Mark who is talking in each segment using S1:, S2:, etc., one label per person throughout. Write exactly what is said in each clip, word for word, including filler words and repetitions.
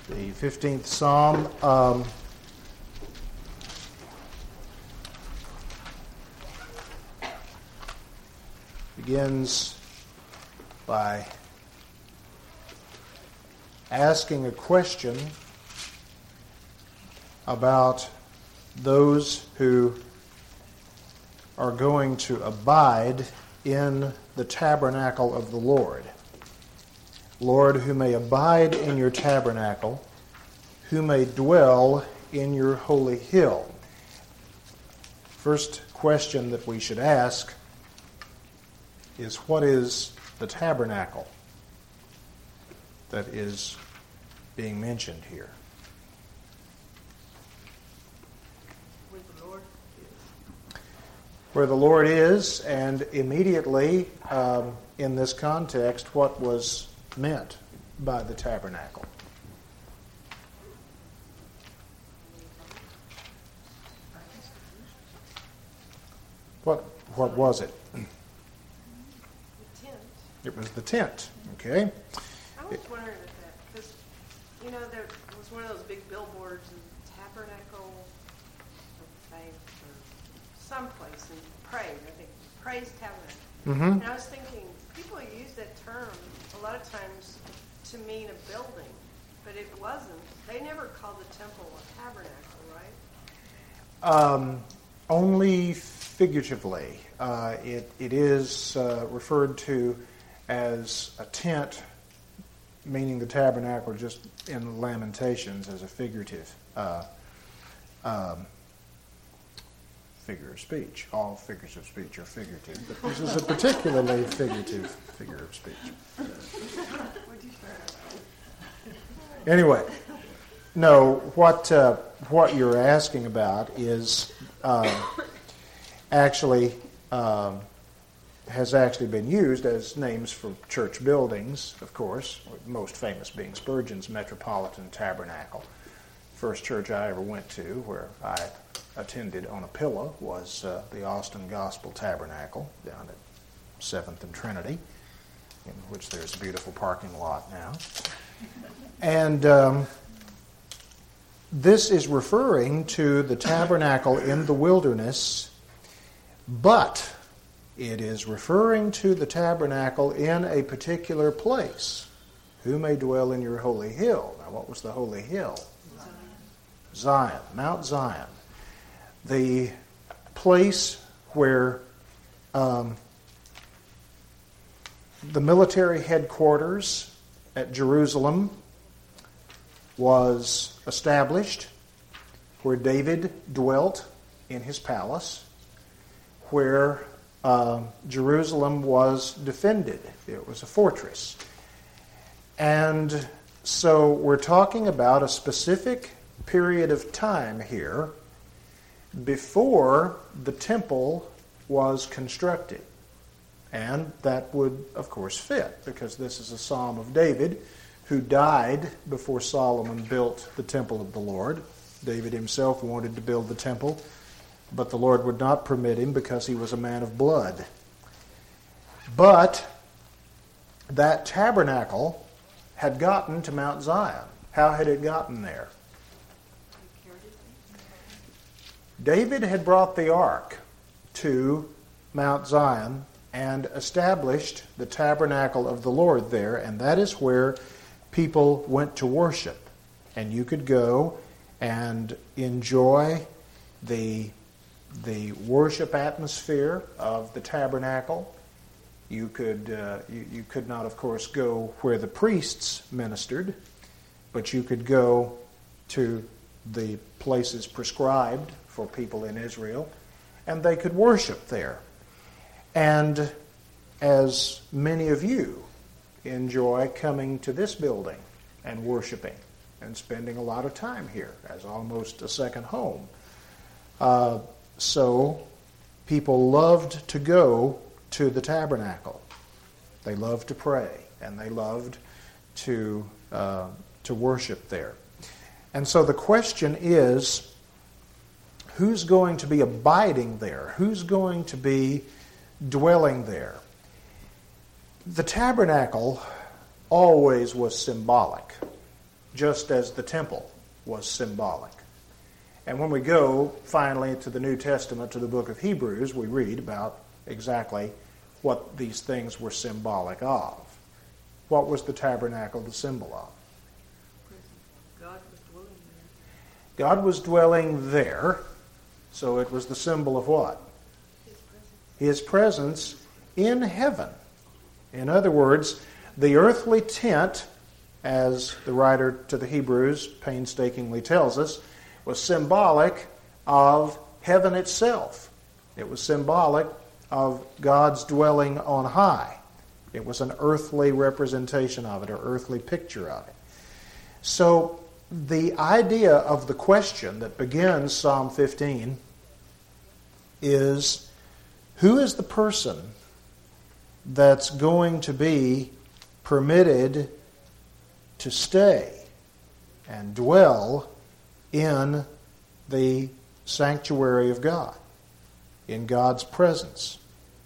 S1: The fifteenth Psalm um, begins by asking a question about those who are going to abide in the tabernacle of the Lord. Lord, who may abide in your tabernacle, who may dwell in your holy hill. First question that we should ask is, what is the tabernacle that is being mentioned here?
S2: Where the Lord is.
S1: Where the Lord is, and immediately um, in this context, what was meant by the tabernacle? What what was it?
S2: The tent.
S1: It was the tent. Okay.
S2: I was wondering if that, because, you know, there was one of those big billboards in Tabernacle of Faith or someplace in Praise, I think, Praise Tabernacle.
S1: Mm-hmm.
S2: And I was thinking, people use that term a lot of times to mean a building, but it wasn't. They never called the temple a tabernacle, right?
S1: Um, only figuratively. Uh, it it is uh, referred to as a tent, meaning the tabernacle just in Lamentations as a figurative uh, um, figure of speech. All figures of speech are figurative, but this is a particularly figurative figure of speech. Anyway, no, what uh, what you're asking about is uh, actually um, has actually been used as names for church buildings, of course, most famous being Spurgeon's Metropolitan Tabernacle. First church I ever went to where I attended on a pillow was uh, the Austin Gospel Tabernacle down at seventh and Trinity, in which there's a beautiful parking lot now. And um, this is referring to the tabernacle in the wilderness, but it is referring to the tabernacle in a particular place. Who may dwell in your holy hill? Now, what was the holy hill?
S2: Zion.
S1: Zion, Mount Zion. The place where um, the military headquarters at Jerusalem was established, where David dwelt in his palace, where uh, Jerusalem was defended. It was a fortress. And so we're talking about a specific period of time here before the temple was constructed. And that would, of course, fit, because this is a Psalm of David, who died before Solomon built the temple of the Lord. David himself wanted to build the temple, but the Lord would not permit him because he was a man of blood. But that tabernacle had gotten to Mount Zion. How had it gotten there? David had brought the ark to Mount Zion and established the tabernacle of the Lord there, and that is where people went to worship. And you could go and enjoy the, the worship atmosphere of the tabernacle. You could, uh, you, you could not, of course, go where the priests ministered, but you could go to the places prescribed for people in Israel, and they could worship there. And as many of you enjoy coming to this building and worshiping and spending a lot of time here as almost a second home. Uh, so people loved to go to the tabernacle. They loved to pray, and they loved to uh, to worship there. And so the question is, who's going to be abiding there? Who's going to be dwelling there? The tabernacle always was symbolic. just as the temple was symbolic. And when we go finally to the New Testament, to the book of Hebrews, we read about exactly what these things were symbolic of. What was the tabernacle the symbol of?
S2: God was dwelling there.
S1: God was dwelling there, so it was the symbol of what? His presence. His presence in heaven. In other words, the earthly tent, as the writer to the Hebrews painstakingly tells us, was symbolic of heaven itself. It was symbolic of God's dwelling on high. It was an earthly representation of it, or earthly picture of it. So the idea of the question that begins Psalm fifteen is, who is the person that's going to be permitted to stay and dwell in the sanctuary of God, in God's presence?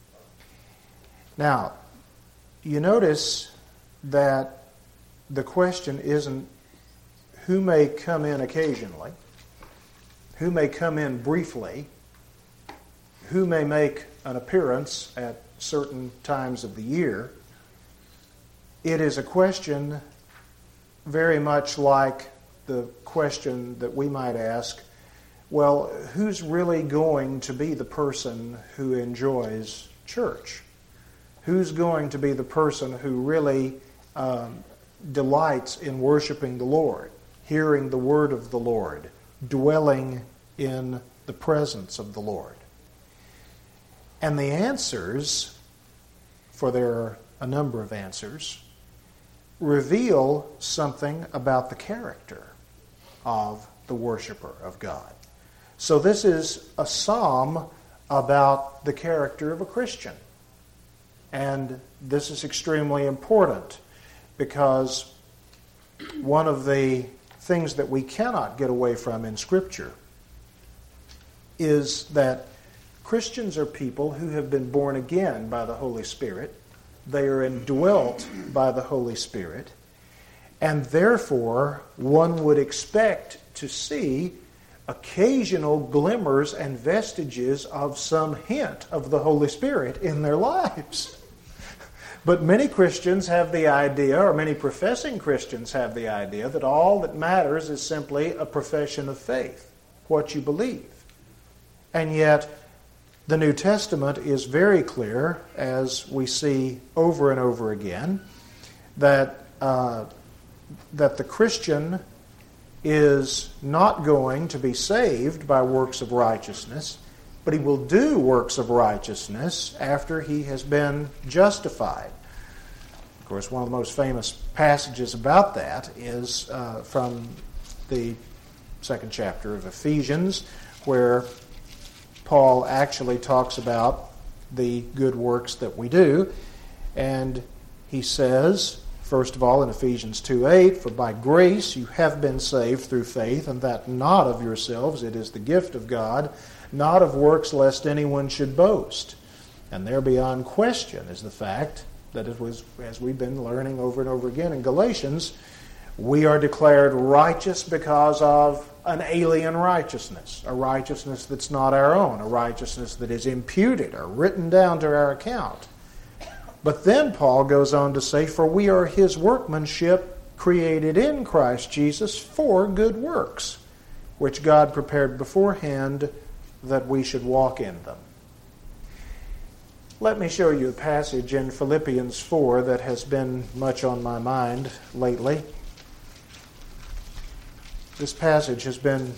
S1: Now, you notice that the question isn't who may come in occasionally, who may come in briefly, who may make an appearance at certain times of the year. It is a question very much like the question that we might ask, well, who's really going to be the person who enjoys church? Who's going to be the person who really um, delights in worshiping the Lord, hearing the word of the Lord, dwelling in the presence of the Lord? And the answers, for there are a number of answers, reveal something about the character of the worshiper of God. So this is a psalm about the character of a Christian. And this is extremely important because one of the things that we cannot get away from in Scripture is that Christians are people who have been born again by the Holy Spirit. They are indwelt by the Holy Spirit. And therefore, one would expect to see occasional glimmers and vestiges of some hint of the Holy Spirit in their lives. But many Christians have the idea, or many professing Christians have the idea, that all that matters is simply a profession of faith, what you believe. And yet, the New Testament is very clear, as we see over and over again, that uh, that the Christian is not going to be saved by works of righteousness, but he will do works of righteousness after he has been justified. Of course, one of the most famous passages about that is uh, from the second chapter of Ephesians, where Paul actually talks about the good works that we do. And he says, first of all, in Ephesians two eight, "For by grace you have been saved through faith, and that not of yourselves, it is the gift of God, not of works, lest anyone should boast." And there beyond question is the fact that it was, as we've been learning over and over again in Galatians, we are declared righteous because of an alien righteousness, a righteousness that's not our own, a righteousness that is imputed or written down to our account. But then Paul goes on to say, "For we are his workmanship, created in Christ Jesus for good works, which God prepared beforehand that we should walk in them." Let me show you a passage in Philippians four that has been much on my mind lately. This passage has been,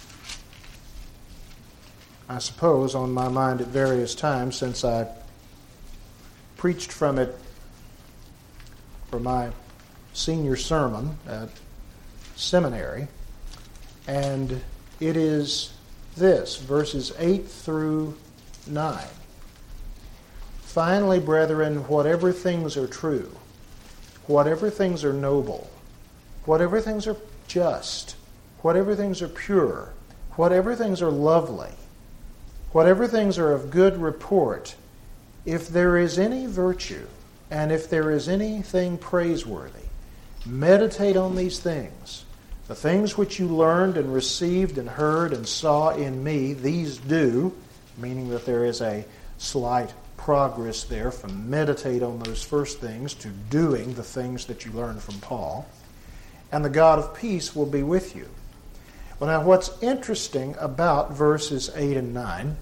S1: I suppose, on my mind at various times since I preached from it for my senior sermon at seminary. And it is this, verses eight through nine. "Finally, brethren, whatever things are true, whatever things are noble, whatever things are just, whatever things are pure, whatever things are lovely, whatever things are of good report, if there is any virtue, and if there is anything praiseworthy, meditate on these things. The things which you learned and received and heard and saw in me, these do, meaning that there is a slight progress there from meditate on those first things to doing the things that you learned from Paul. And the God of peace will be with you. Well, now what's interesting about verses eight and nine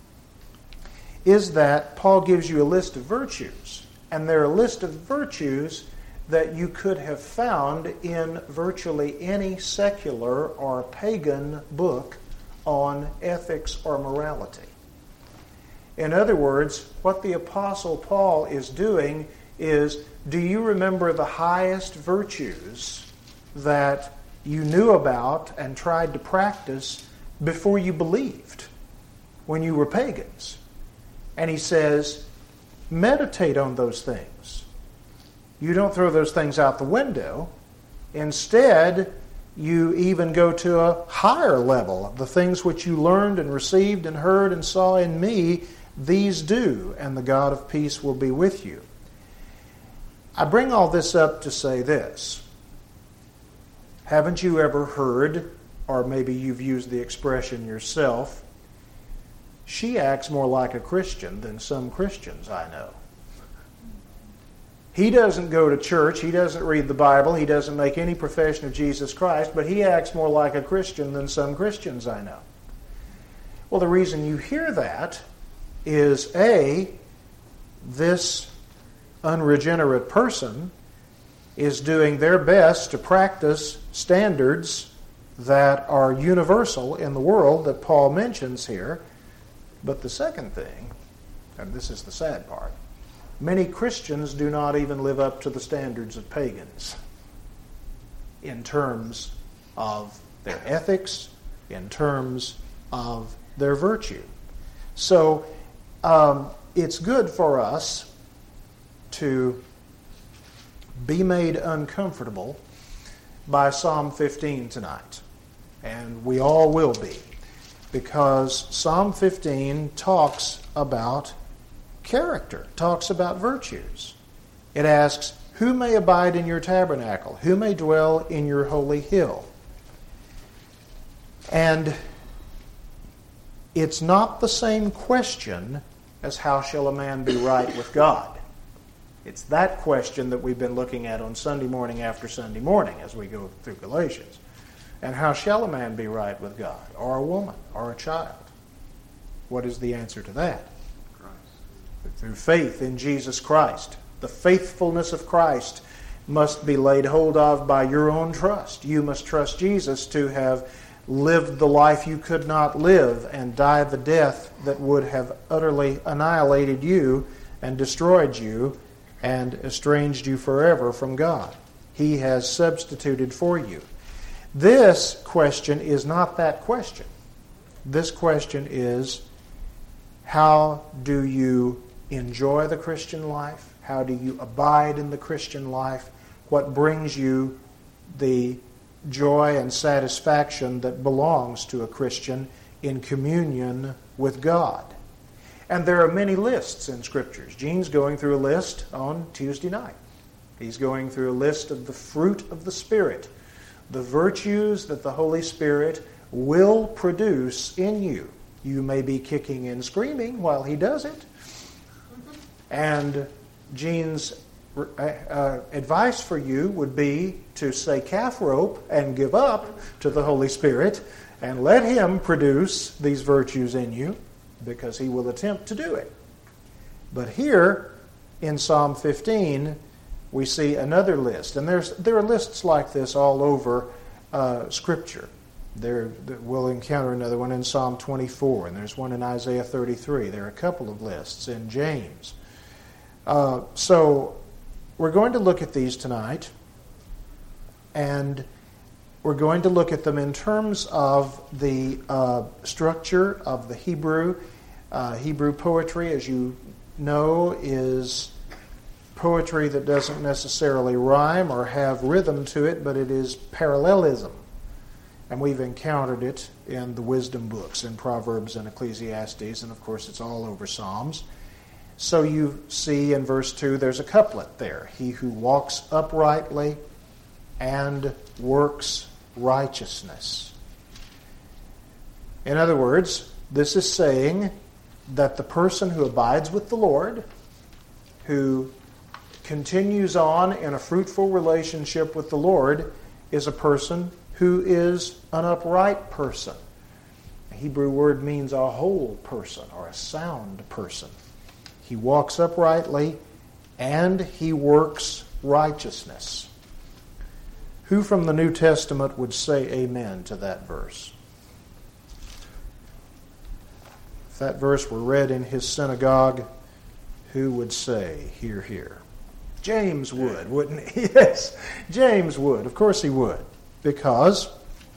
S1: is that Paul gives you a list of virtues. And they're a list of virtues that you could have found in virtually any secular or pagan book on ethics or morality. In other words, what the Apostle Paul is doing is, do you remember the highest virtues that you knew about and tried to practice before you believed, when you were pagans? And he says, meditate on those things. You don't throw those things out the window. Instead, you even go to a higher level. The things which you learned and received and heard and saw in me, these do, and the God of peace will be with you. I bring all this up to say this. Haven't you ever heard, or maybe you've used the expression yourself, she acts more like a Christian than some Christians I know. He doesn't go to church, he doesn't read the Bible, he doesn't make any profession of Jesus Christ, but he acts more like a Christian than some Christians I know. Well, the reason you hear that is, A, this unregenerate person is doing their best to practice standards that are universal in the world that Paul mentions here. But the second thing, and this is the sad part, many Christians do not even live up to the standards of pagans in terms of their ethics, in terms of their virtue. So um, it's good for us to be made uncomfortable by Psalm fifteen tonight. And we all will be. Because Psalm fifteen talks about character, talks about virtues. It asks, who may abide in your tabernacle? Who may dwell in your holy hill? And it's not the same question as how shall a man be right with God. It's that question that we've been looking at on Sunday morning after Sunday morning as we go through Galatians. And how shall a man be right with God, or a woman, or a child? What is the answer to that? Christ. Through faith in Jesus Christ. The faithfulness of Christ must be laid hold of by your own trust. You must trust Jesus to have lived the life you could not live and died the death that would have utterly annihilated you and destroyed you and estranged you forever from God. He has substituted for you. This question is not that question. This question is, how do you enjoy the Christian life? How do you abide in the Christian life? What brings you the joy and satisfaction that belongs to a Christian in communion with God? And there are many lists in Scriptures. Gene's going through a list on Tuesday night. He's going through a list of the fruit of the Spirit, the virtues that the Holy Spirit will produce in you. You may be kicking and screaming while he does it. And Gene's uh, advice for you would be to say calf rope and give up to the Holy Spirit and let him produce these virtues in you, because he will attempt to do it. But here in Psalm fifteen, we see another list. And there's there are lists like this all over uh, Scripture. There, we'll encounter another one in Psalm twenty-four, and there's one in Isaiah thirty-three. There are a couple of lists in James. Uh, so we're going to look at these tonight, and we're going to look at them in terms of the uh, structure of the Hebrew. Uh, Hebrew poetry, as you know, is poetry that doesn't necessarily rhyme or have rhythm to it, but it is parallelism. And we've encountered it in the wisdom books, in Proverbs and Ecclesiastes, and of course it's all over Psalms. So you see in verse two, there's a couplet there. He who walks uprightly and works righteousness. In other words, this is saying that the person who abides with the Lord, who continues on in a fruitful relationship with the Lord, is a person who is an upright person. The Hebrew word means a whole person or a sound person. He walks uprightly and he works righteousness. Who from the New Testament would say amen to that verse? If that verse were read in his synagogue, who would say, hear, hear? James would, wouldn't he? Yes, James would. Of course he would. Because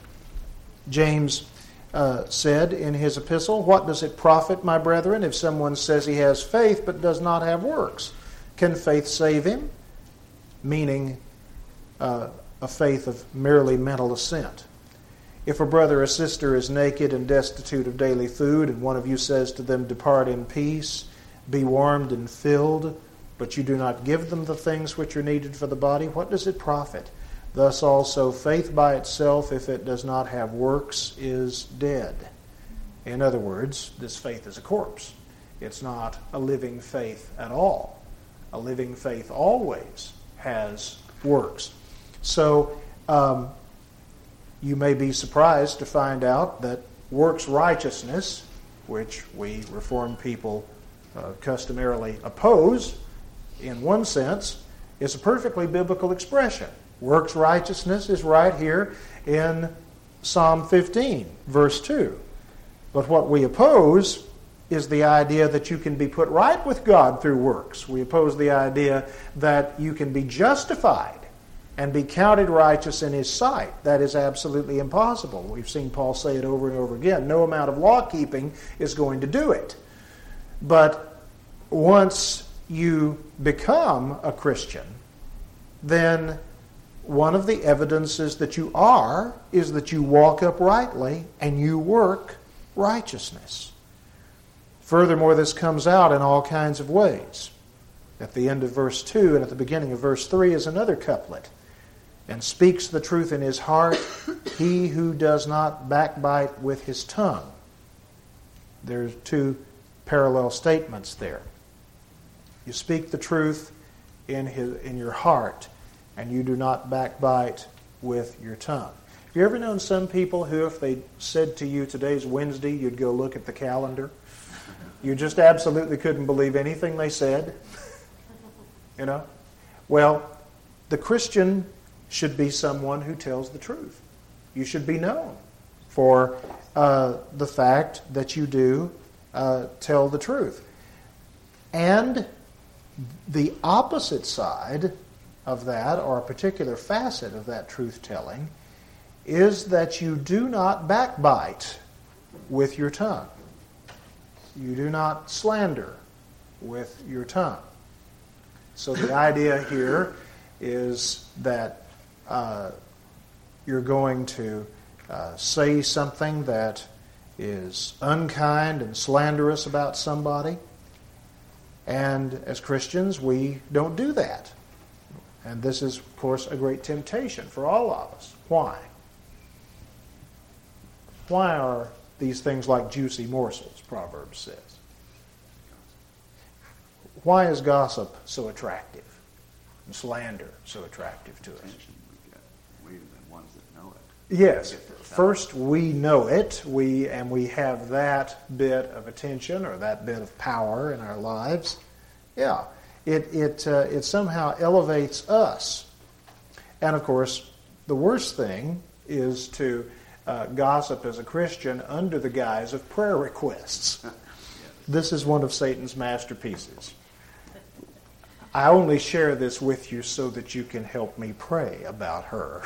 S1: James uh, said in his epistle, "What does it profit, my brethren, if someone says he has faith but does not have works? Can faith save him?" Meaning uh, a faith of merely mental assent. If a brother or sister is naked and destitute of daily food, and one of you says to them, "Depart in peace, be warmed and filled," but you do not give them the things which are needed for the body, what does it profit? Thus also faith by itself, if it does not have works, is dead. In other words, this faith is a corpse. It's not a living faith at all. A living faith always has works. So um, you may be surprised to find out that works righteousness, which we Reformed people uh, customarily oppose, in one sense, is a perfectly biblical expression. Works righteousness is right here in Psalm fifteen, verse two. But what we oppose is the idea that you can be put right with God through works. We oppose the idea that you can be justified and be counted righteous in His sight. That is absolutely impossible. We've seen Paul say it over and over again. No amount of law keeping is going to do it. But once you become a Christian, then one of the evidences that you are is that you walk uprightly and you work righteousness. Furthermore, this comes out in all kinds of ways. At the end of verse two and at the beginning of verse three is another couplet. "And speaks the truth in his heart, he who does not backbite with his tongue." There's two parallel statements there. You speak the truth in his, in your heart, and you do not backbite with your tongue. Have you ever known some people who, if they said to you, "Today's Wednesday," you'd go look at the calendar? You just absolutely couldn't believe anything they said? You know? Well, the Christian should be someone who tells the truth. You should be known for uh, the fact that you do uh, tell the truth. And the opposite side of that, or a particular facet of that truth-telling, is that you do not backbite with your tongue. You do not slander with your tongue. So the idea here is that uh, you're going to uh, say something that is unkind and slanderous about somebody. And as Christians, we don't do that. And this is, of course, a great temptation for all of us. Why? Why are these things like juicy morsels, Proverbs says? Why is gossip so attractive and slander so attractive to us?
S3: We're the ones that know it.
S1: Yes. First, we know it, we and we have that bit of attention or that bit of power in our lives. Yeah. It it uh, it somehow elevates us. And of course, the worst thing is to uh, gossip as a Christian under the guise of prayer requests. This is one of Satan's masterpieces. I only share this with you so that you can help me pray about her.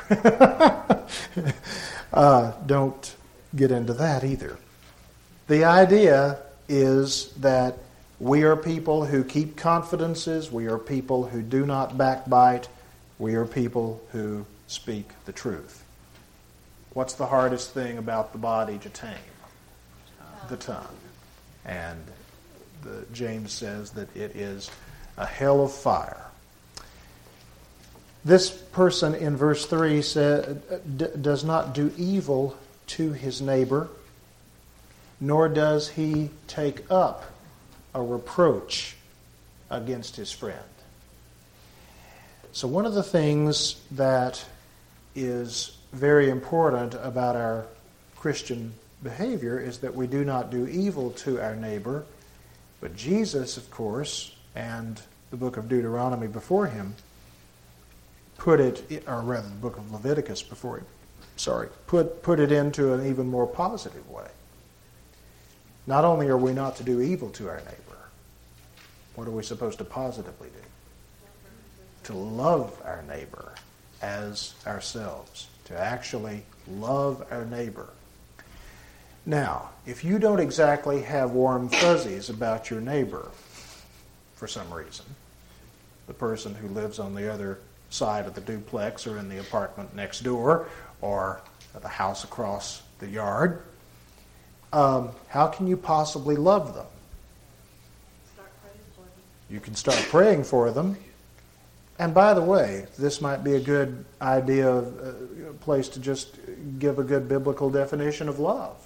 S1: uh, don't get into that either. The idea is that we are people who keep confidences. We are people who do not backbite. We are people who speak the truth. What's the hardest thing about the body to tame? The tongue. And the, James says that it is a hell of fire. This person in verse three said, d- does not do evil to his neighbor, nor does he take up a reproach against his friend. So one of the things that is very important about our Christian behavior is that we do not do evil to our neighbor. But Jesus, of course, and the book of Deuteronomy before him, put it, or rather the book of Leviticus before him, sorry, put, put it into an even more positive way. Not only are we not to do evil to our neighbor, what are we supposed to positively do? To love our neighbor as ourselves, to actually love our neighbor. Now, if you don't exactly have warm fuzzies about your neighbor for some reason, the person who lives on the other side of the duplex or in the apartment next door or the house across the yard, um, how can you possibly love them?
S2: Start praying for them.
S1: You can start praying for them. And by the way, this might be a good idea, of a place to just give a good biblical definition of love.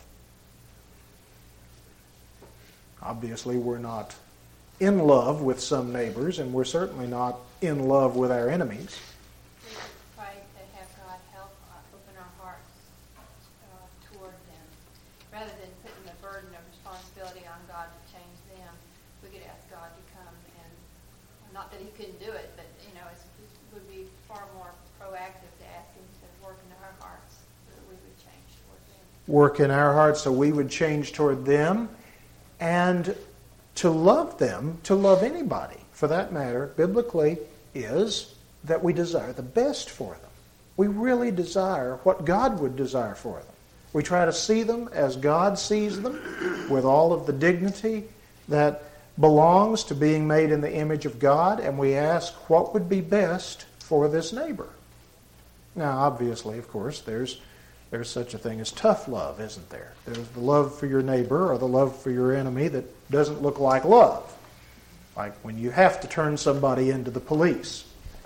S1: Obviously, we're not in love with some neighbors, and we're certainly not in love with our enemies.
S4: We pray to have God help uh, open our hearts uh, toward them. Rather than putting the burden of responsibility on God to change them, we could ask God to come and, not that he couldn't do it, but you know, it's, it would be far more proactive to ask him to work in our hearts so that we would change toward them.
S1: Work in our hearts so we would change toward them, and to love them, to love anybody, for that matter, biblically, is that we desire the best for them. We really desire what God would desire for them. We try to see them as God sees them, with all of the dignity that belongs to being made in the image of God, and we ask what would be best for this neighbor. Now, obviously, of course, there's there's such a thing as tough love, isn't there? There's the love for your neighbor or the love for your enemy that doesn't look like love. Like when you have to turn somebody into the police.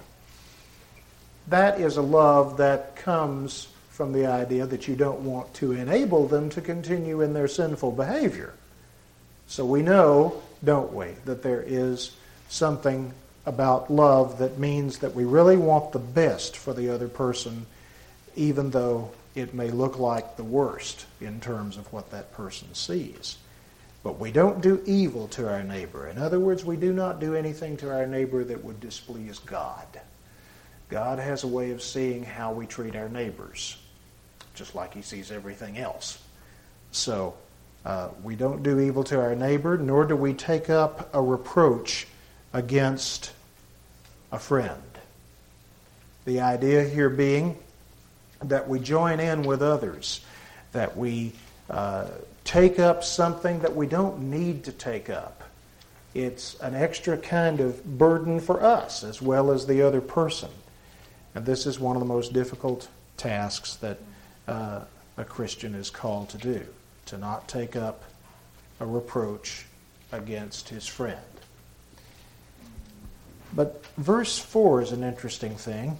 S1: That is a love that comes from the idea that you don't want to enable them to continue in their sinful behavior. So we know, don't we, that there is something about love that means that we really want the best for the other person, even though it may look like the worst in terms of what that person sees. But we don't do evil to our neighbor. In other words, we do not do anything to our neighbor that would displease God. God has a way of seeing how we treat our neighbors, just like he sees everything else. So uh, we don't do evil to our neighbor, nor do we take up a reproach against a friend. The idea here being that we join in with others, that we uh, take up something that we don't need to take up. It's an extra kind of burden for us as well as the other person. And this is one of the most difficult tasks that uh, a Christian is called to do, to not take up a reproach against his friend. But verse four is an interesting thing.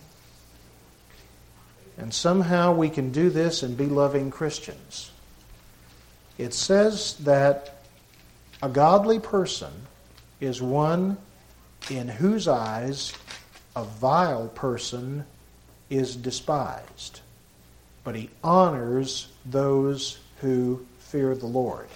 S1: And somehow we can do this and be loving Christians. It says that a godly person is one in whose eyes a vile person is despised, but he honors those who fear the Lord.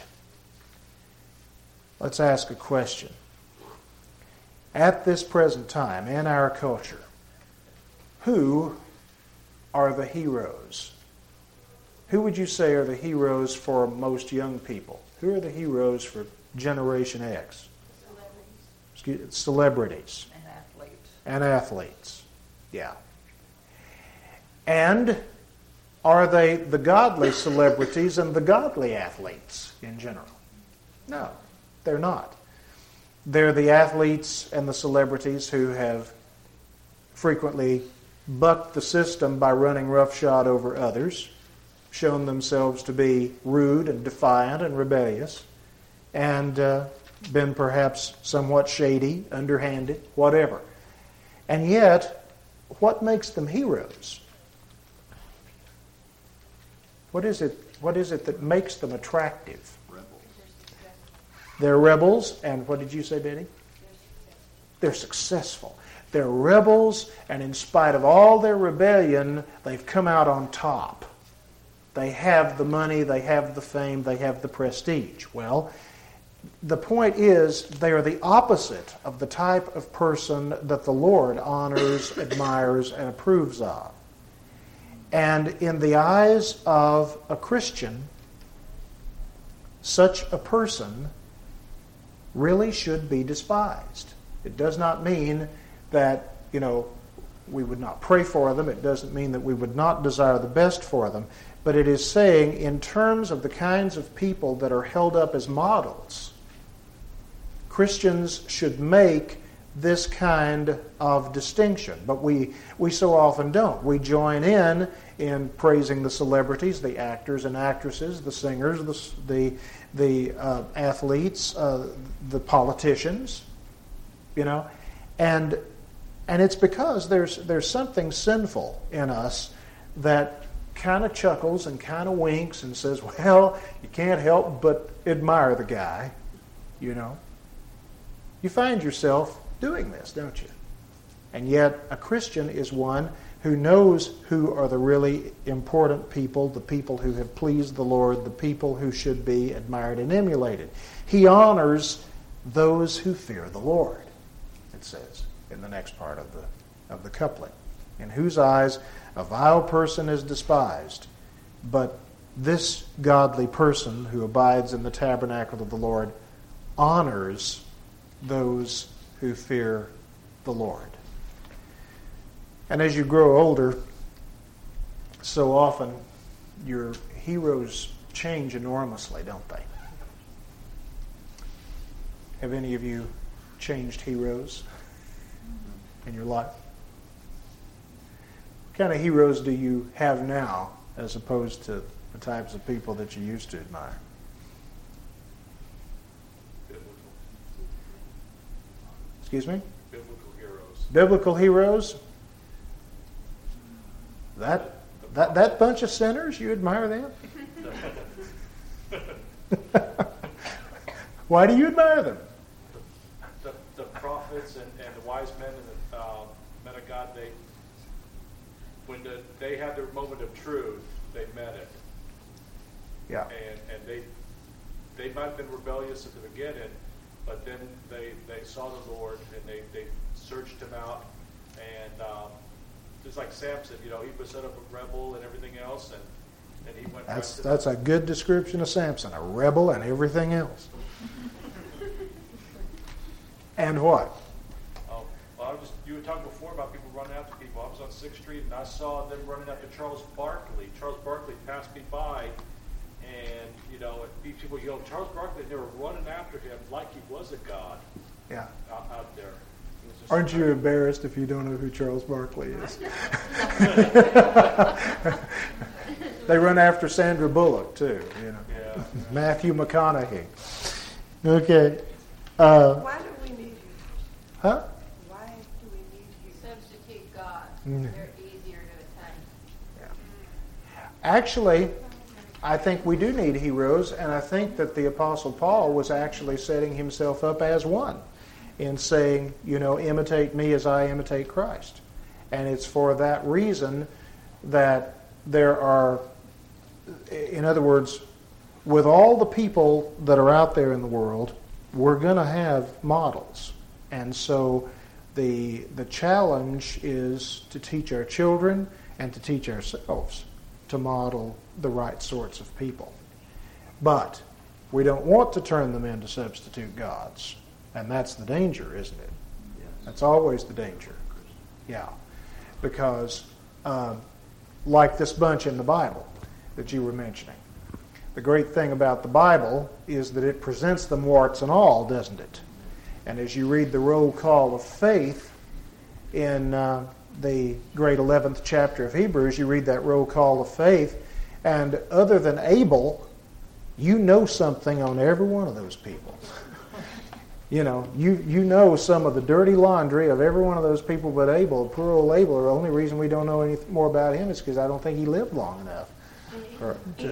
S1: Let's ask a question. At this present time, in our culture, who are the heroes? Who would you say are the heroes for most young people? Who are the heroes for Generation X?
S4: Celebrities.
S1: Excuse, celebrities.
S5: And athletes.
S1: And athletes. Yeah. And are they the godly celebrities and the godly athletes in general? No, they're not. They're the athletes and the celebrities who have frequently bucked the system by running roughshod over others, shown themselves to be rude and defiant and rebellious, and uh, been perhaps somewhat shady, underhanded, whatever. And yet, what makes them heroes? What is it, what is it that makes them attractive?
S3: Rebels.
S1: They're rebels, and what did you say, Betty? They're successful. They're rebels, and in spite of all their rebellion, they've come out on top. They have the money, they have the fame, they have the prestige. Well, the point is, they are the opposite of the type of person that the Lord honors, admires, and approves of. And in the eyes of a Christian, such a person really should be despised. It does not mean that, you know, we would not pray for them. It doesn't mean that we would not desire the best for them. But it is saying, in terms of the kinds of people that are held up as models, Christians should make this kind of distinction. But we, we so often don't. We join in in praising the celebrities, the actors and actresses, the singers, the, the, the uh, athletes, uh, the politicians, you know. And, and it's because there's, there's something sinful in us that kind of chuckles and kind of winks and says, well, you can't help but admire the guy, you know. You find yourself doing this, don't you? And yet a Christian is one who knows who are the really important people, the people who have pleased the Lord, the people who should be admired and emulated. He honors those who fear the Lord, it says in the next part of the, of the couplet, in whose eyes a vile person is despised, but this godly person who abides in the tabernacle of the Lord honors those who fear the Lord. And as you grow older, so often your heroes change enormously, don't they? Have any of you changed heroes in your life? What kind of heroes do you have now as opposed to the types of people that you used to admire?
S5: Biblical.
S1: Excuse me?
S5: Biblical heroes.
S1: Biblical heroes? That that that bunch of sinners, you admire them? Why do you admire them?
S5: The, the prophets and, and the wise men and the uh, men of God, they when the, they had their moment of truth, they met it.
S1: Yeah.
S5: And and they they might have been rebellious at the beginning, but then they, they saw the Lord and they, they searched him out. And um, just like Samson, you know, he was set up a rebel and everything else, and, and he went.
S1: That's
S5: back to
S1: that's a good description of Samson, a rebel and everything else. And what?
S5: Oh, well, I was just, you were talking before about people running after people. I was on sixth Street and I saw them running after Charles Barkley. Charles Barkley passed me by, and you know, and people yelled, Charles Barkley, and they were running after him like he was a god.
S1: Yeah.
S5: Out, out there.
S1: Aren't you embarrassed if you don't know who Charles Barkley is? They run after Sandra Bullock too, you know.
S5: Yeah.
S1: Matthew McConaughey. Okay. Uh,
S2: Why do we need you?
S1: huh?
S2: Why do we need you?
S4: Substitute God.
S1: Mm.
S4: They're easier to attain.
S1: Actually, I think we do need heroes, and I think that the Apostle Paul was actually setting himself up as one in saying, you know, imitate me as I imitate Christ. And it's for that reason that there are, in other words, with all the people that are out there in the world, we're going to have models. And so the the challenge is to teach our children and to teach ourselves to model the right sorts of people. But we don't want to turn them into substitute gods. And that's the danger, isn't it?
S3: Yes.
S1: That's always the danger. Yeah. Because um, like this bunch in the Bible that you were mentioning, the great thing about the Bible is that it presents them warts and all, doesn't it? And as you read the roll call of faith in uh, the great eleventh chapter of Hebrews, you read that roll call of faith, and other than Abel, you know something on every one of those people. You know, you, you know some of the dirty laundry of every one of those people but Abel. Poor old Abel, the only reason we don't know any more about him is because I don't think he lived long enough. Or to,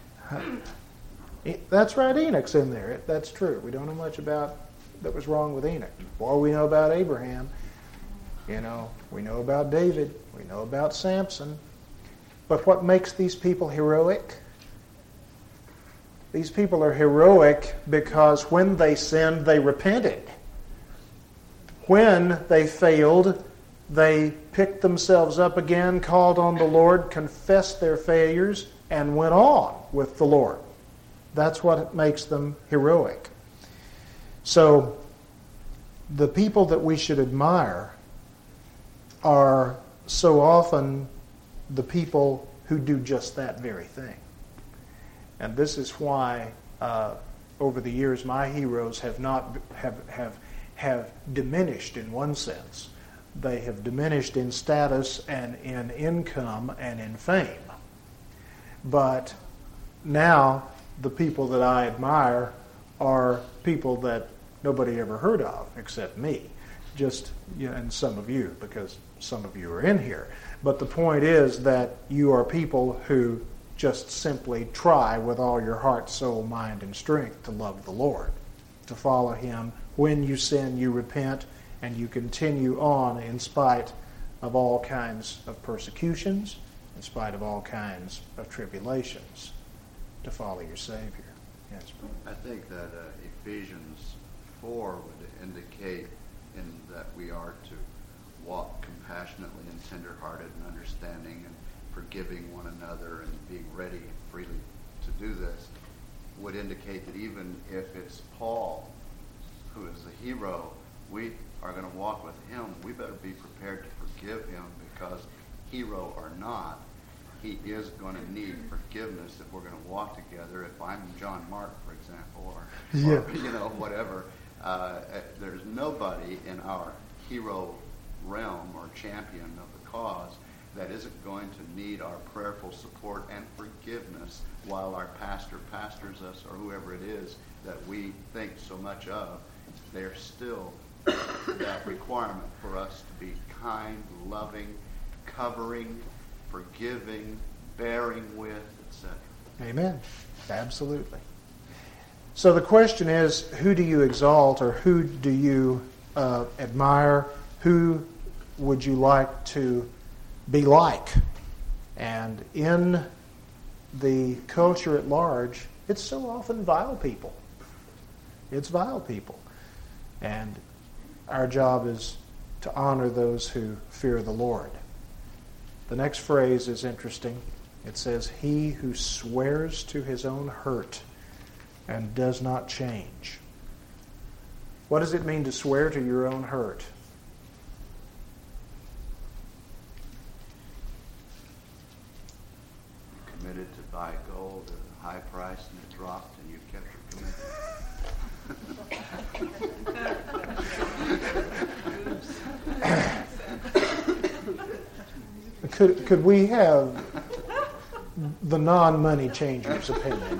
S1: that's right, Enoch's in there. That's true. We don't know much about that was wrong with Enoch. Or we know about Abraham. You know, we know about David. We know about Samson. But what makes these people heroic? These people are heroic because when they sinned, they repented. When they failed, they picked themselves up again, called on the Lord, confessed their failures, and went on with the Lord. That's what makes them heroic. So, the people that we should admire are so often the people who do just that very thing. And this is why, uh, over the years, my heroes have not have have have diminished in one sense. They have diminished in status and in income and in fame. But now the people that I admire are people that nobody ever heard of except me, just you know, and some of you, because some of you are in here. But the point is that you are people who just simply try with all your heart, soul, mind, and strength to love the Lord, to follow Him. When you sin, you repent, and you continue on in spite of all kinds of persecutions, in spite of all kinds of tribulations, to follow your Savior. Yes.
S3: I think that uh, Ephesians four would indicate in that we are to walk compassionately and tenderhearted and understanding and forgiving one another and being ready freely to do this, would indicate that even if it's Paul who is the hero, we are going to walk with him. We better be prepared to forgive him, because hero or not, he is going to need forgiveness if we're going to walk together. If I'm John Mark, for example, or,
S1: yeah.
S3: or you know, whatever, uh, there's nobody in our hero realm or champion of the cause that isn't going to need our prayerful support and forgiveness while our pastor pastors us, or whoever it is that we think so much of. There's still that requirement for us to be kind, loving, covering, forgiving, bearing with, et cetera.
S1: Amen. Absolutely. So the question is, who do you exalt, or who do you uh, admire? Who would you like to be like? And in the culture at large, it's so often vile people. It's vile people. And our job is to honor those who fear the Lord. The next phrase is interesting. It says, "He who swears to his own hurt and does not change." What does it mean to swear to your own hurt?
S3: Committed to buy gold at a high price and it dropped and you kept your commitment.
S1: Could could we have the non-money changer's opinion?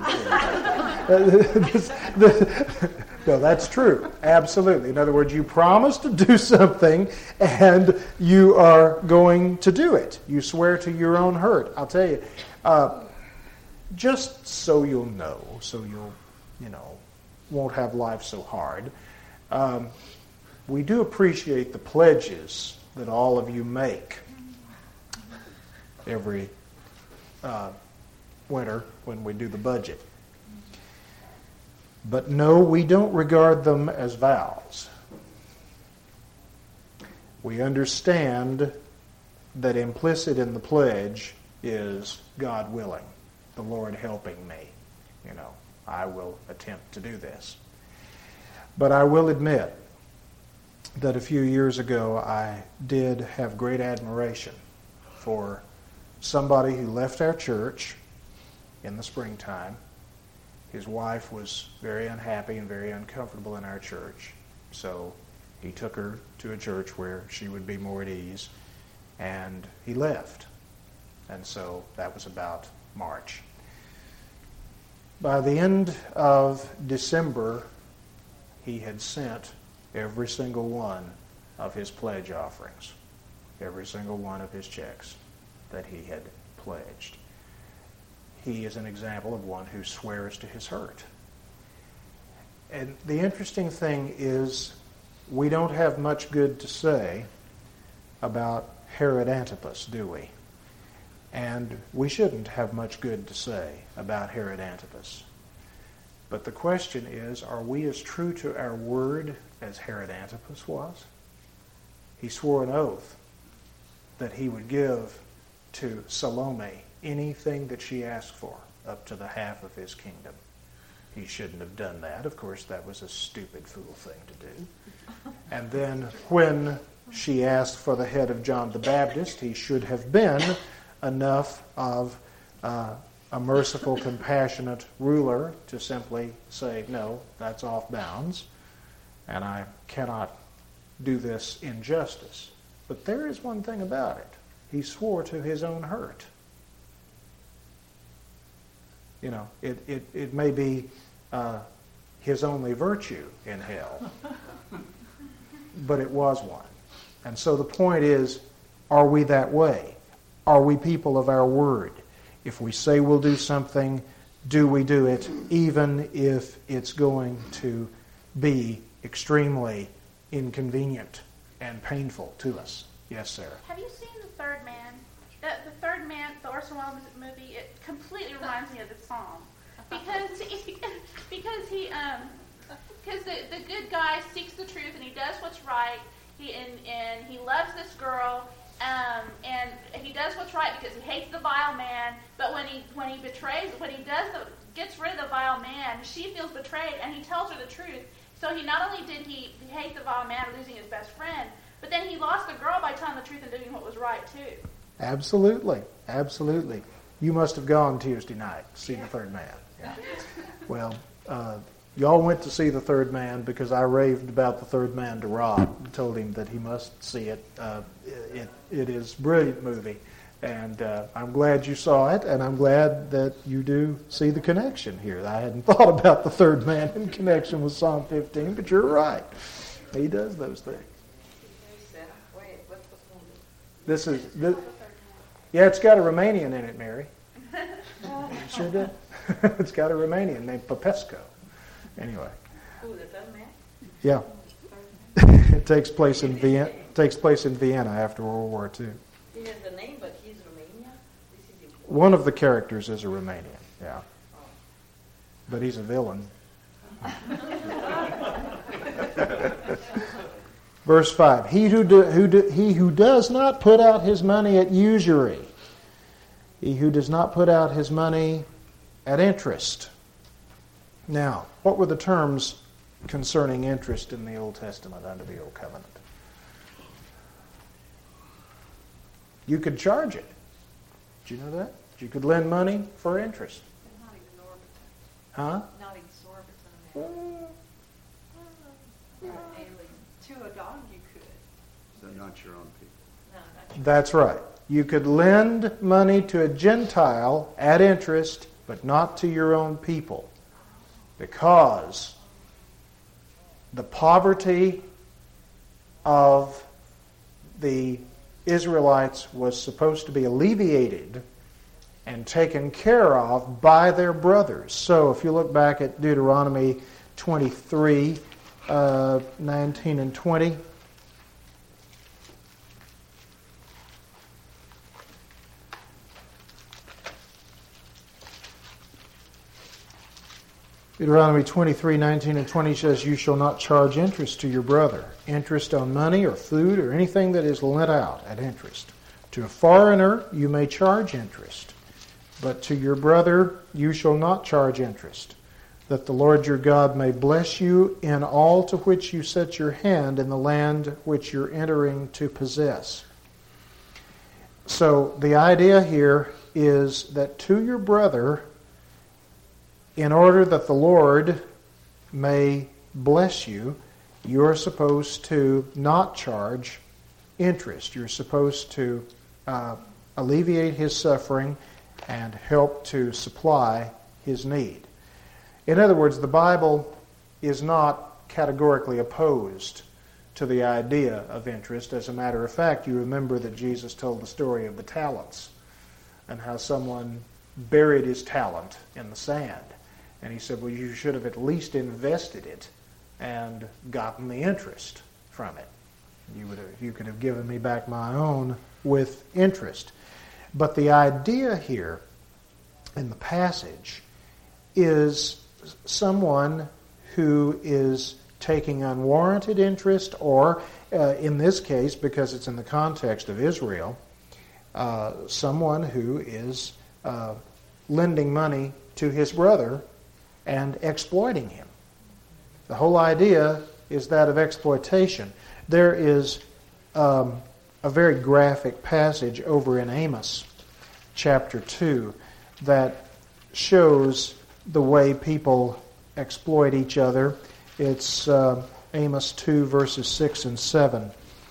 S1: No, that's true. Absolutely. In other words, you promise to do something and you are going to do it. You swear to your own hurt. I'll tell you, uh, just so you'll know, so you'll, you know, won't have life so hard, um, we do appreciate the pledges that all of you make every uh, winter when we do the budget. But no, we don't regard them as vows. We understand that implicit in the pledge is God willing, the Lord helping me. You know, I will attempt to do this. But I will admit that a few years ago I did have great admiration for somebody who left our church in the springtime. His wife was very unhappy and very uncomfortable in our church, so he took her to a church where she would be more at ease, and he left. And so that was about March. By the end of December, he had sent every single one of his pledge offerings, every single one of his checks that he had pledged. He is an example of one who swears to his hurt. And the interesting thing is, we don't have much good to say about Herod Antipas, do we? And we shouldn't have much good to say about Herod Antipas. But the question is, are we as true to our word as Herod Antipas was? He swore an oath that he would give to Salome anything that she asked for, up to the half of his kingdom. He shouldn't have done that. Of course, that was a stupid fool thing to do. And then when she asked for the head of John the Baptist, he should have been enough of uh, a merciful, compassionate ruler to simply say, no, that's off bounds, and I cannot do this injustice. But there is one thing about it. He swore to his own hurt. You know, it, it, it may be uh, his only virtue in hell, but it was one. And so the point is, are we that way? Are we people of our word? If we say we'll do something, do we do it, even if it's going to be extremely inconvenient and painful to us? Yes, Sarah.
S6: Have you seen The Third Man? The, the Third Man, the Orson Welles movie, it completely reminds me of the Psalm. Because he, because he, um, because the, the good guy seeks the truth and he does what's right. He and, and he loves this girl, um, and he does what's right because he hates the vile man. But when he when he betrays, when he does the gets rid of the vile man, she feels betrayed, and he tells her the truth. So he not only did he hate the vile man, losing his best friend, but then he lost the girl by telling the truth and doing what was right too.
S1: Absolutely, absolutely. You must have gone Tuesday night to see The Third Man. Yeah. Well, uh, y'all went to see The Third Man because I raved about The Third Man to Rob and told him that he must see it. Uh, it, it is a brilliant movie, and uh, I'm glad you saw it, and I'm glad that you do see the connection here. I hadn't thought about The Third Man in connection with Psalm fifteen, but you're right. He does those things. This is, this, yeah, it's got a Romanian in it, Mary. It sure did. It's got a Romanian named Popescu. Anyway.
S7: Ooh, the Third Man?
S1: Yeah. It takes place in Vienna. Takes place in Vienna after World War Two.
S7: He has the name, but he's Romania. This is
S1: One of the characters is a Romanian. Yeah. But he's a villain. Verse five. He who do, who do, he who does not put out his money at usury. He who does not put out his money at interest. Now, what were the terms concerning interest in the Old Testament under the Old Covenant? You could charge it. Did you know that? You could lend money for interest.
S2: Not exorbitant.
S1: Huh?
S2: Not exorbitant. To a dog you could.
S3: So not your own people.
S7: no, not
S1: That's right. You could lend money to a Gentile at interest, but not to your own people, because the poverty of the Israelites was supposed to be alleviated and taken care of by their brothers. So if you look back at Deuteronomy twenty-three, uh, nineteen and twenty, Deuteronomy twenty-three, nineteen and twenty says, you shall not charge interest to your brother, interest on money or food or anything that is lent out at interest. To a foreigner you may charge interest, but to your brother you shall not charge interest, that the Lord your God may bless you in all to which you set your hand in the land which you're entering to possess. So the idea here is that to your brother, in order that the Lord may bless you, you're supposed to not charge interest. You're supposed to uh, alleviate his suffering and help to supply his need. In other words, the Bible is not categorically opposed to the idea of interest. As a matter of fact, you remember that Jesus told the story of the talents and how someone buried his talent in the sand. And he said, well, you should have at least invested it and gotten the interest from it. You would have, you could have given me back my own with interest. But the idea here in the passage is someone who is taking unwarranted interest, or uh, in this case, because it's in the context of Israel, uh, someone who is uh, lending money to his brother and exploiting him. The whole idea is that of exploitation. There is um, a very graphic passage over in Amos chapter two that shows the way people exploit each other. It's uh, Amos two, verses six and seven.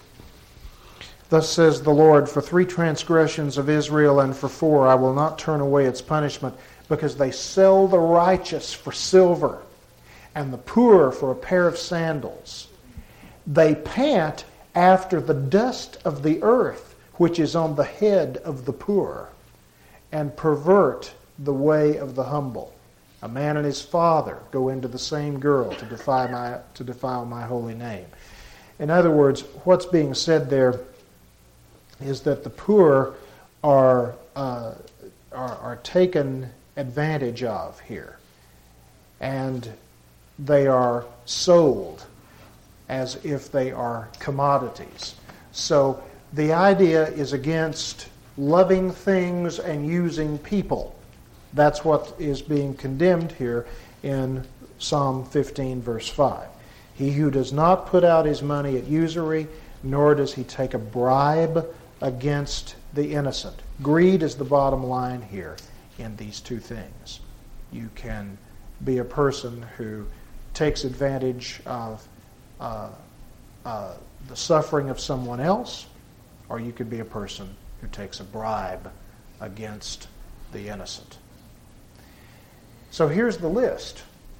S1: Thus says the Lord, for three transgressions of Israel and for four I will not turn away its punishment, because they sell the righteous for silver and the poor for a pair of sandals. They pant after the dust of the earth, which is on the head of the poor, and pervert the way of the humble. A man and his father go into the same girl to defile my, to defile my holy name. In other words, what's being said there is that the poor are, uh, are, are taken advantage of here. And they are sold as if they are commodities. So the idea is against loving things and using people. That's what is being condemned here in Psalm fifteen, verse five. He who does not put out his money at usury, nor does he take a bribe against the innocent. Greed is the bottom line here in these two things. You can be a person who takes advantage of uh, uh, the suffering of someone else, or you could be a person who takes a bribe against the innocent. So here's the list.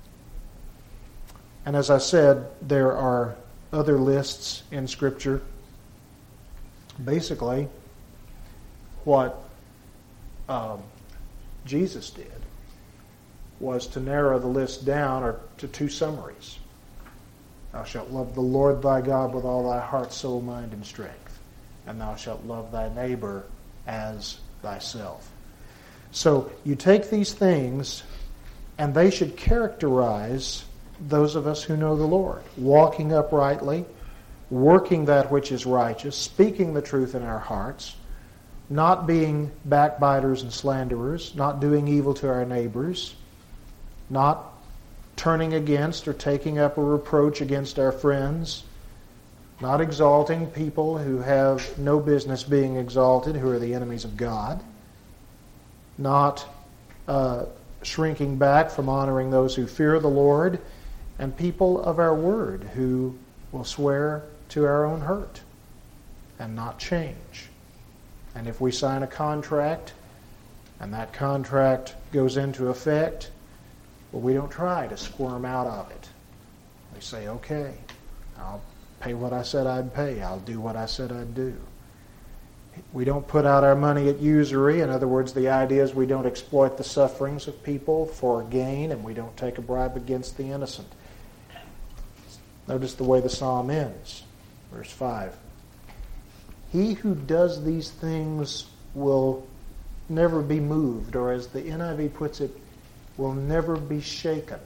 S1: And as I said, there are other lists in Scripture. Basically, what um, Jesus did was to narrow the list down or to two summaries. Thou shalt love the Lord thy God with all thy heart, soul, mind, and strength. And thou shalt love thy neighbor as thyself. So you take these things, and they should characterize those of us who know the Lord. Walking uprightly, working that which is righteous, speaking the truth in our hearts, not being backbiters and slanderers, not doing evil to our neighbors, not turning against or taking up a reproach against our friends, not exalting people who have no business being exalted, who are the enemies of God, not uh, shrinking back from honoring those who fear the Lord, and people of our word who will swear to our own hurt and not change. And if we sign a contract and that contract goes into effect, well, we don't try to squirm out of it. We say, okay, I'll pay what I said I'd pay. I'll do what I said I'd do. We don't put out our money at usury. In other words, the idea is we don't exploit the sufferings of people for gain, and we don't take a bribe against the innocent. Notice the way the psalm ends. Verse five. He who does these things will never be moved, or as the N I V puts it, will never be shaken.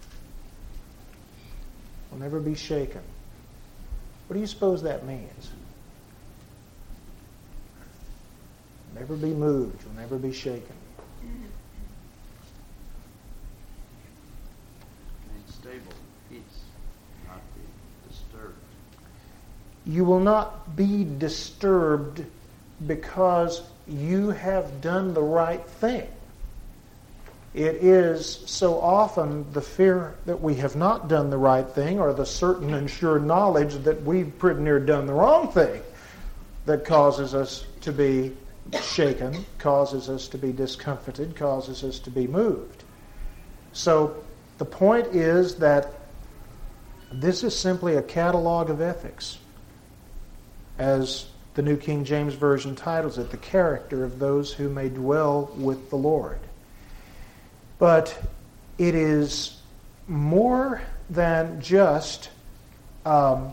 S1: Will never be shaken. What do you suppose that means? Never be moved, will never be shaken.
S3: Remain stable, peace, not be disturbed.
S1: You will not be disturbed because you have done the right thing. It is so often the fear that we have not done the right thing, or the certain and sure knowledge that we've pretty near done the wrong thing, that causes us to be shaken, causes us to be discomfited, causes us to be moved. So the point is that This is simply a catalog of ethics, as the New King James Version titles it, the character of those who may dwell with the Lord. But it is more than just um,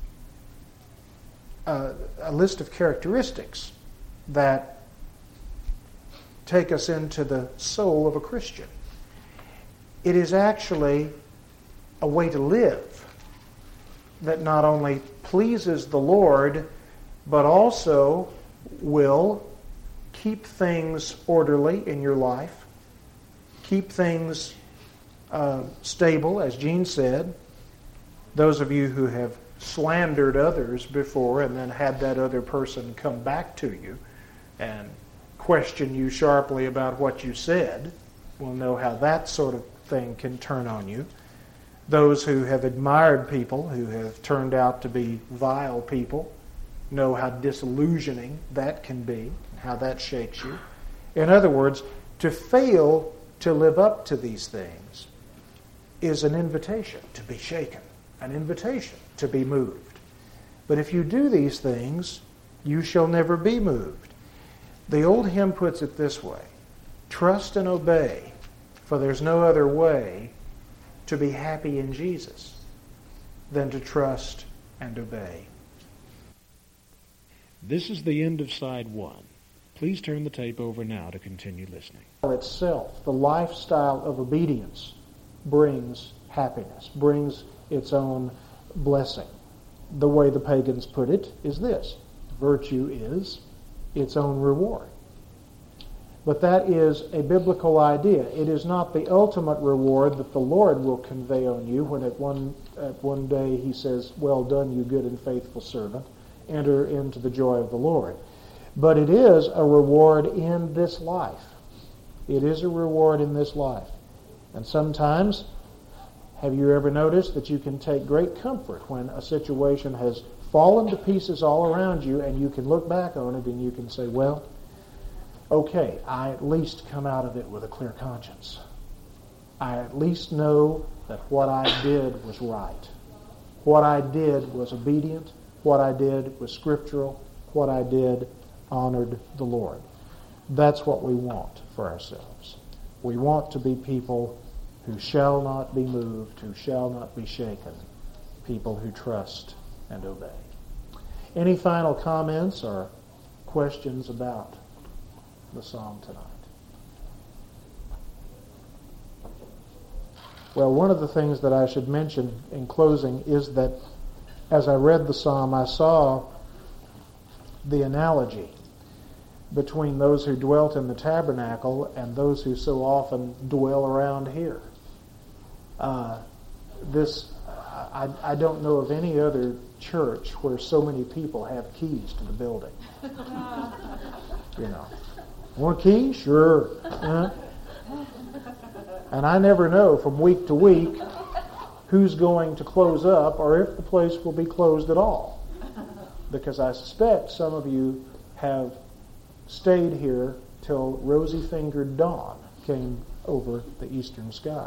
S1: a, a list of characteristics that take us into the soul of a Christian. It is actually a way to live that not only pleases the Lord, but also will keep things orderly in your life, keep things uh, stable, as Jean said. Those of you who have slandered others before and then had that other person come back to you and question you sharply about what you said will know how that sort of thing can turn on you. Those who have admired people who have turned out to be vile people know how disillusioning that can be, how that shakes you. In other words, to fail to live up to these things is an invitation to be shaken, an invitation to be moved. But if you do these things, you shall never be moved. The old hymn puts it this way: trust and obey, for there's no other way to be happy in Jesus than to trust and obey.
S8: This is the end of side one. Please turn the tape over now to continue listening.
S1: Itself, the lifestyle of obedience, brings happiness, brings its own blessing. The way the pagans put it is this: virtue is its own reward. But that is a biblical idea. It is not the ultimate reward that the Lord will convey on you when at one, at one day He says, "Well done, you good and faithful servant. Enter into the joy of the Lord." But it is a reward in this life. It is a reward in this life. And sometimes, have you ever noticed that you can take great comfort when a situation has fallen to pieces all around you and you can look back on it and you can say, well, okay, I at least come out of it with a clear conscience. I at least know that what I did was right. What I did was obedient. What I did was scriptural. What I did honored the Lord. That's what we want for ourselves. We want to be people who shall not be moved, who shall not be shaken, people who trust and obey. Any final comments or questions about the psalm tonight? Well, one of the things that I should mention in closing is that as I read the psalm, I saw the analogy between those who dwelt in the tabernacle and those who so often dwell around here. Uh, this, I, I don't know of any other church where so many people have keys to the building. You know, want a key? Sure. Uh, and I never know from week to week who's going to close up or if the place will be closed at all. Because I suspect some of you have stayed here till rosy-fingered dawn came over the eastern sky.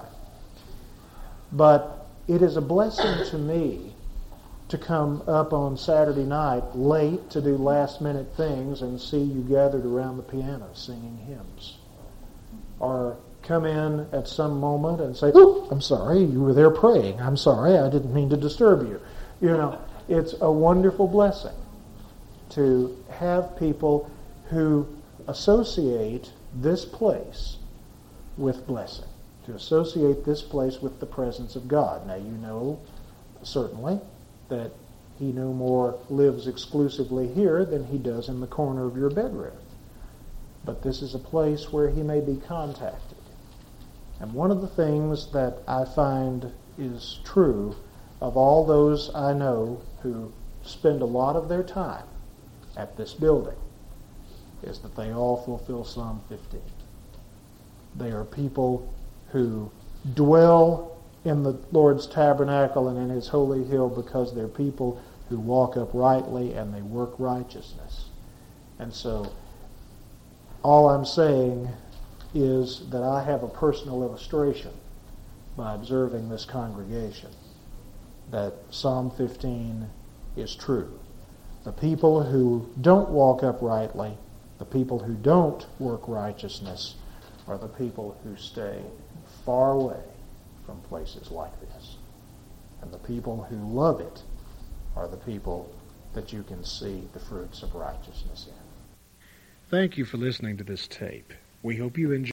S1: But it is a blessing to me to come up on Saturday night late to do last-minute things and see you gathered around the piano singing hymns. Or come in at some moment and say, "Oh, I'm sorry, you were there praying. I'm sorry, I didn't mean to disturb you." You know, it's a wonderful blessing to have people who associate this place with blessing, to associate this place with the presence of God. Now, you know certainly that He no more lives exclusively here than He does in the corner of your bedroom. But this is a place where He may be contacted. And one of the things that I find is true of all those I know who spend a lot of their time at this building is that they all fulfill Psalm fifteen. They are people who dwell in the Lord's tabernacle and in His holy hill because they're people who walk uprightly and they work righteousness. And so all I'm saying is that I have a personal illustration by observing this congregation that Psalm fifteen is true. The people who don't walk uprightly, the people who don't work righteousness, are the people who stay far away from places like this. And the people who love it are the people that you can see the fruits of righteousness in.
S8: Thank you for listening to this tape. We hope you enjoy